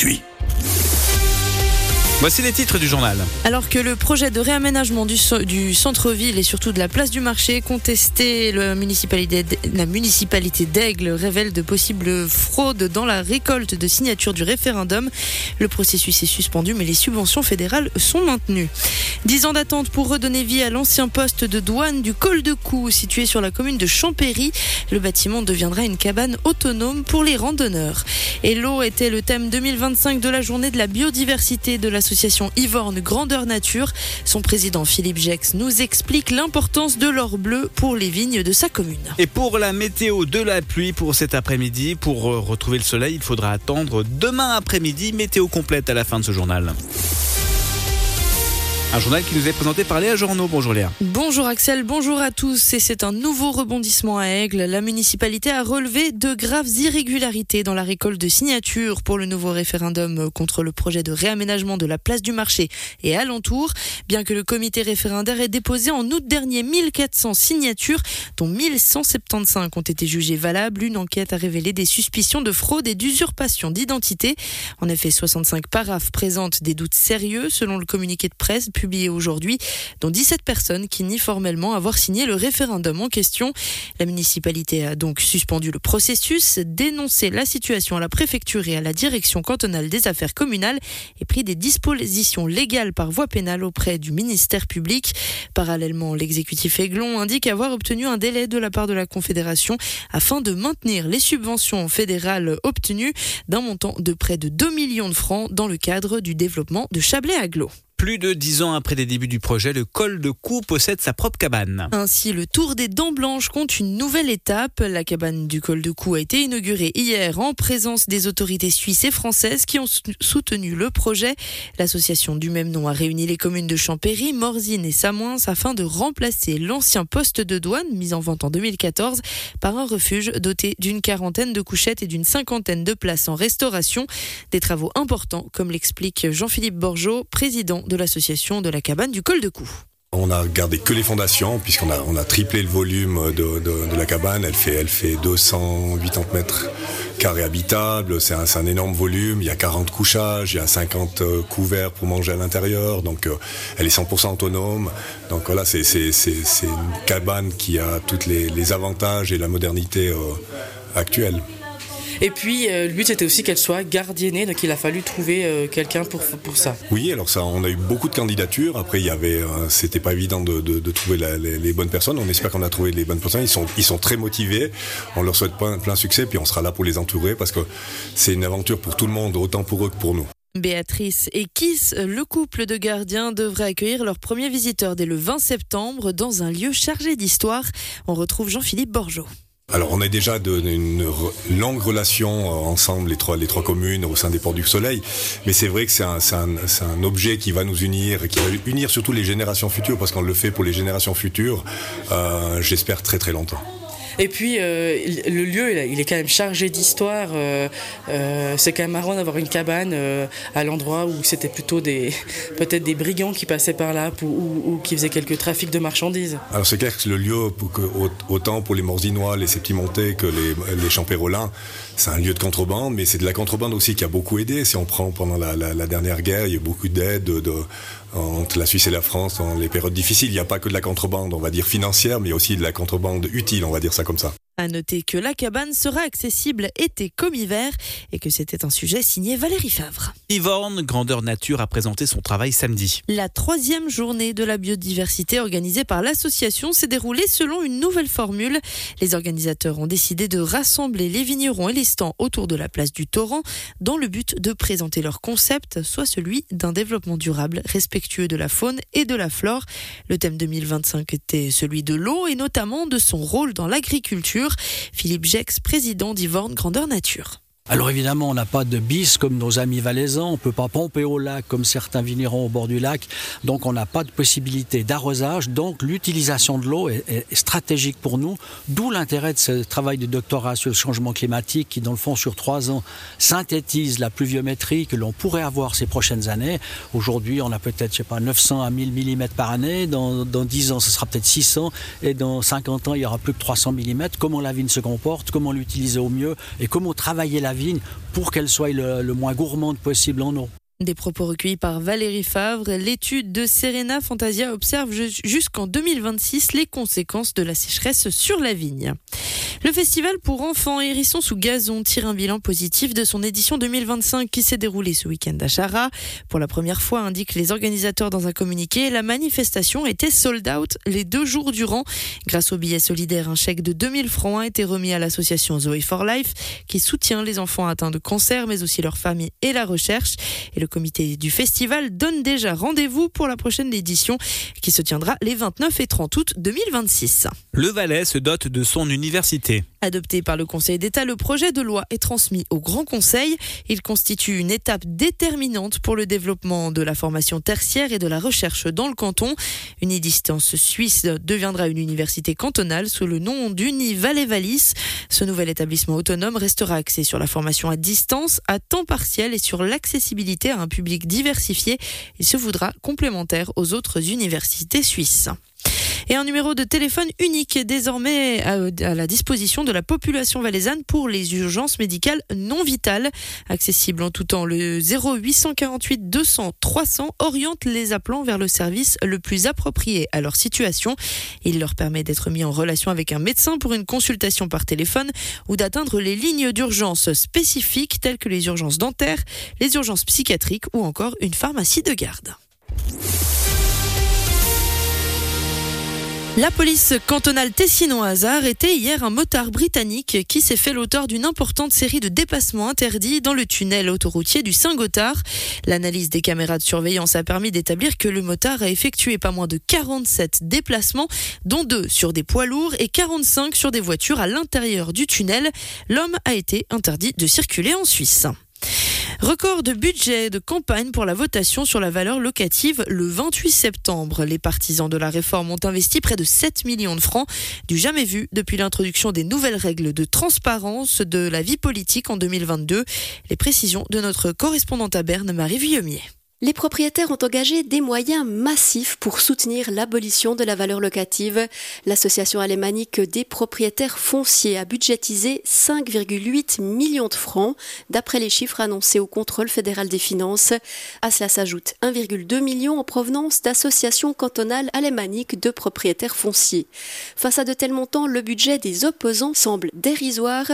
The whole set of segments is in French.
Voici les titres du journal. Alors que le projet de réaménagement du centre-ville et surtout de la place du marché contesté, la municipalité d'Aigle révèle de possibles fraudes dans la récolte de signatures du référendum. Le processus est suspendu, mais les subventions fédérales sont maintenues. 10 ans d'attente pour redonner vie à l'ancien poste de douane du Col de Cou, situé sur la commune de Champéry. Le bâtiment deviendra une cabane autonome pour les randonneurs. Et l'eau était le thème 2025 de la journée de la biodiversité de l'association Yvorne Grandeur Nature. Son président Philippe Gex nous explique l'importance de l'or bleu pour les vignes de sa commune. Et pour la météo, de la pluie pour cet après-midi. Pour retrouver le soleil, il faudra attendre demain après-midi. Météo complète à la fin de ce journal. Un journal qui nous est présenté par Léa Journeau. Bonjour Léa. Bonjour Axel, bonjour à tous. Et c'est un nouveau rebondissement à Aigle. La municipalité a relevé de graves irrégularités dans la récolte de signatures pour le nouveau référendum contre le projet de réaménagement de la place du marché et alentour. Bien que le comité référendaire ait déposé en août dernier 1400 signatures, dont 1175 ont été jugées valables, une enquête a révélé des suspicions de fraude et d'usurpation d'identité. En effet, 65 paraphes présentent des doutes sérieux selon le communiqué de presse publié aujourd'hui, dont 17 personnes qui nient formellement avoir signé le référendum en question. La municipalité a donc suspendu le processus, dénoncé la situation à la préfecture et à la direction cantonale des affaires communales et pris des dispositions légales par voie pénale auprès du ministère public. Parallèlement, l'exécutif aiglon indique avoir obtenu un délai de la part de la Confédération afin de maintenir les subventions fédérales obtenues d'un montant de près de 2 millions de francs dans le cadre du développement de Chablais-Agglo. Plus de 10 ans après les débuts du projet, le Col de Cou possède sa propre cabane. Ainsi, le Tour des Dents Blanches compte une nouvelle étape. La cabane du Col de Cou a été inaugurée hier en présence des autorités suisses et françaises qui ont soutenu le projet. L'association du même nom a réuni les communes de Champéry, Morzine et Samoins afin de remplacer l'ancien poste de douane mis en vente en 2014 par un refuge doté d'une 40aine de couchettes et d'une 50aine de places en restauration. Des travaux importants, comme l'explique Jean-Philippe Borgeot, président de l'association de la cabane du Col de Cou. On a gardé que les fondations puisqu'on a triplé le volume de la cabane. Elle fait 280 mètres carrés habitables. C'est un énorme volume. Il y a 40 couchages, il y a 50 couverts pour manger à l'intérieur. Donc elle est 100% autonome. Donc voilà, c'est une cabane qui a tous les avantages et la modernité actuelle. Et puis le but c'était aussi qu'elle soit gardiennée, donc il a fallu trouver quelqu'un pour ça. Oui, alors ça, on a eu beaucoup de candidatures. Après, c'était pas évident de trouver les bonnes personnes. On espère qu'on a trouvé les bonnes personnes. Ils sont très motivés. On leur souhaite plein succès, puis on sera là pour les entourer parce que c'est une aventure pour tout le monde, autant pour eux que pour nous. Béatrice et Kiss, le couple de gardiens, devrait accueillir leurs premiers visiteurs dès le 20 septembre dans un lieu chargé d'histoire. On retrouve Jean-Philippe Borgeot. Alors on a déjà une longue relation ensemble, les trois communes au sein des Ports du Soleil, mais c'est vrai que c'est un objet qui va nous unir et qui va unir surtout les générations futures, parce qu'on le fait pour les générations futures, j'espère très très longtemps. Et puis le lieu il est quand même chargé d'histoire. C'est quand même marrant d'avoir une cabane à l'endroit où c'était plutôt peut-être des brigands qui passaient par là ou qui faisaient quelques trafics de marchandises. Alors c'est clair que le lieu, autant pour les Morzinois, les Septimontais que les Champérolins, c'est un lieu de contrebande, mais c'est de la contrebande aussi qui a beaucoup aidé. Si on prend pendant la dernière guerre, il y a beaucoup d'aide entre la Suisse et la France dans les périodes difficiles. Il n'y a pas que de la contrebande, on va dire financière, mais aussi de la contrebande utile, on va dire ça comme ça. À noter que la cabane sera accessible été comme hiver et que c'était un sujet signé Valérie Favre. Yvorne Grandeur Nature a présenté son travail samedi. La 3e journée de la biodiversité organisée par l'association s'est déroulée selon une nouvelle formule. Les organisateurs ont décidé de rassembler les vignerons et les stands autour de la place du Torrent dans le but de présenter leur concept, soit celui d'un développement durable, respectueux de la faune et de la flore. Le thème 2025 était celui de l'eau et notamment de son rôle dans l'agriculture. Philippe Gex, président d'Yvorne Grandeur Nature. Alors évidemment, on n'a pas de bis comme nos amis valaisans, on ne peut pas pomper au lac comme certains vignerons au bord du lac, donc on n'a pas de possibilité d'arrosage, donc l'utilisation de l'eau est stratégique pour nous, d'où l'intérêt de ce travail de doctorat sur le changement climatique qui, dans le fond, sur 3 ans, synthétise la pluviométrie que l'on pourrait avoir ces prochaines années. Aujourd'hui, on a peut-être, 900 à 1000 mm par année, dans 10 ans, ce sera peut-être 600, et dans 50 ans, il n'y aura plus que 300 mm. Comment la vigne se comporte, comment l'utiliser au mieux, et comment travailler la vigne vigne pour qu'elle soit le moins gourmande possible en eau. Des propos recueillis par Valérie Favre. L'étude de Serena Fantasia observe jusqu'en 2026 les conséquences de la sécheresse sur la vigne. Le festival pour enfants Hérisson sous gazon tire un bilan positif de son édition 2025 qui s'est déroulée ce week-end à Chara. Pour la première fois, indiquent les organisateurs dans un communiqué, la manifestation était sold out les 2 jours durant. Grâce au billet solidaire, un chèque de 2000 francs a été remis à l'association Zoe for Life qui soutient les enfants atteints de cancer mais aussi leurs familles et la recherche. Et le comité du festival donne déjà rendez-vous pour la prochaine édition qui se tiendra les 29 et 30 août 2026. Le Valais se dote de son université. Adopté par le Conseil d'État, le projet de loi est transmis au Grand Conseil. Il constitue une étape déterminante pour le développement de la formation tertiaire et de la recherche dans le canton. Unidistance Suisse deviendra une université cantonale sous le nom d'Uni Valais-Wallis. Ce nouvel établissement autonome restera axé sur la formation à distance, à temps partiel et sur l'accessibilité à un public diversifié. Il se voudra complémentaire aux autres universités suisses. Et un numéro de téléphone unique désormais à la disposition de la population valaisanne pour les urgences médicales non vitales. Accessible en tout temps, le 0848 200 300 oriente les appelants vers le service le plus approprié à leur situation. Il leur permet d'être mis en relation avec un médecin pour une consultation par téléphone ou d'atteindre les lignes d'urgence spécifiques telles que les urgences dentaires, les urgences psychiatriques ou encore une pharmacie de garde. La police cantonale tessinoise a arrêté hier un motard britannique qui s'est fait l'auteur d'une importante série de dépassements interdits dans le tunnel autoroutier du Saint-Gothard. L'analyse des caméras de surveillance a permis d'établir que le motard a effectué pas moins de 47 déplacements, dont 2 sur des poids lourds et 45 sur des voitures à l'intérieur du tunnel. L'homme a été interdit de circuler en Suisse. Record de budget de campagne pour la votation sur la valeur locative le 28 septembre. Les partisans de la réforme ont investi près de 7 millions de francs, du jamais vu depuis l'introduction des nouvelles règles de transparence de la vie politique en 2022. Les précisions de notre correspondante à Berne, Marie Vuillemier. Les propriétaires ont engagé des moyens massifs pour soutenir l'abolition de la valeur locative. L'association alémanique des propriétaires fonciers a budgétisé 5,8 millions de francs, d'après les chiffres annoncés au contrôle fédéral des finances. À cela s'ajoute 1,2 million en provenance d'associations cantonales alémaniques de propriétaires fonciers. Face à de tels montants, le budget des opposants semble dérisoire,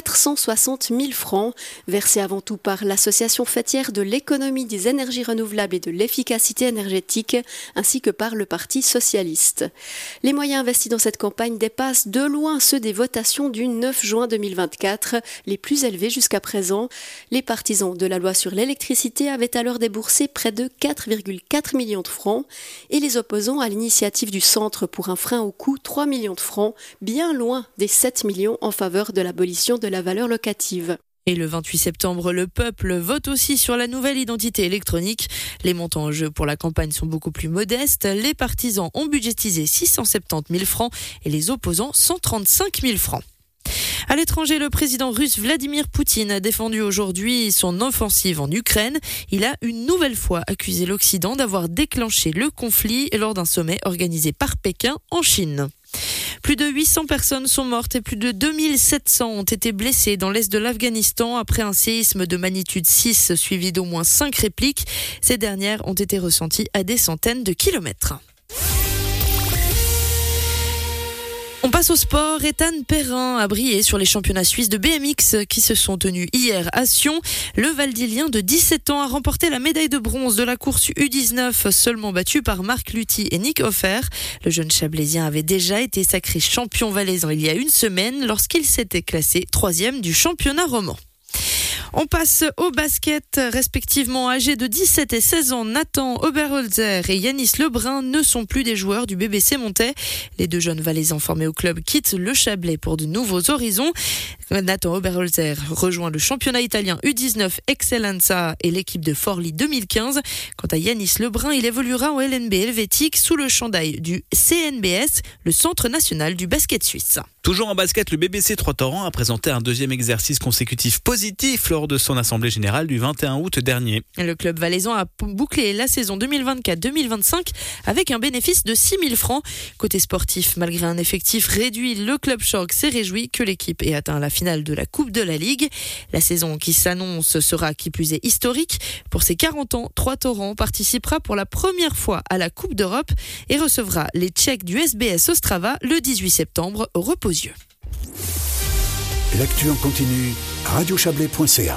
460 000 francs, versés avant tout par l'association fêtière de l'économie des énergies renouvelables et de l'efficacité énergétique, ainsi que par le Parti socialiste. Les moyens investis dans cette campagne dépassent de loin ceux des votations du 9 juin 2024, les plus élevés jusqu'à présent. Les partisans de la loi sur l'électricité avaient alors déboursé près de 4,4 millions de francs et les opposants à l'initiative du Centre pour un frein au coût 3 millions de francs, bien loin des 7 millions en faveur de l'abolition de la valeur locative. Et le 28 septembre, le peuple vote aussi sur la nouvelle identité électronique. Les montants en jeu pour la campagne sont beaucoup plus modestes. Les partisans ont budgétisé 670 000 francs et les opposants 135 000 francs. À l'étranger, le président russe Vladimir Poutine a défendu aujourd'hui son offensive en Ukraine. Il a une nouvelle fois accusé l'Occident d'avoir déclenché le conflit lors d'un sommet organisé par Pékin en Chine. Plus de 800 personnes sont mortes et plus de 2700 ont été blessées dans l'est de l'Afghanistan après un séisme de magnitude 6 suivi d'au moins 5 répliques. Ces dernières ont été ressenties à des centaines de kilomètres. On passe au sport. Ethan Perrin a brillé sur les championnats suisses de BMX qui se sont tenus hier à Sion. Le Valdilien de 17 ans a remporté la médaille de bronze de la course U19, seulement battu par Marc Lutti et Nick Hofer. Le jeune Chablaisien avait déjà été sacré champion valaisan il y a une semaine lorsqu'il s'était classé 3e du championnat roman. On passe au basket, respectivement âgés de 17 et 16 ans. Nathan Oberholzer et Yanis Lebrun ne sont plus des joueurs du BBC Montais. Les 2 jeunes valaisans formés au club quittent le Chablais pour de nouveaux horizons. Nathan Oberholzer rejoint le championnat italien U19 Excellenza et l'équipe de Forlì 2015. Quant à Yanis Lebrun, il évoluera en LNB helvétique sous le chandail du CNBS, le Centre national du basket suisse. Toujours en basket, le BBC Troyes-Torrents a présenté un deuxième exercice consécutif positif lors de son assemblée générale du 21 août dernier. Le club valaisan a bouclé la saison 2024-2025 avec un bénéfice de 6 000 francs. Côté sportif, malgré un effectif réduit, le club Shark s'est réjoui que l'équipe ait atteint la finale de la Coupe de la Ligue. La saison qui s'annonce sera qui plus est historique. Pour ses 40 ans, Troyes-Torrents participera pour la première fois à la Coupe d'Europe et recevra les Tchèques du SBS Ostrava le 18 septembre au Repos-Yeux. L'actu en continu, radiochablais.ca.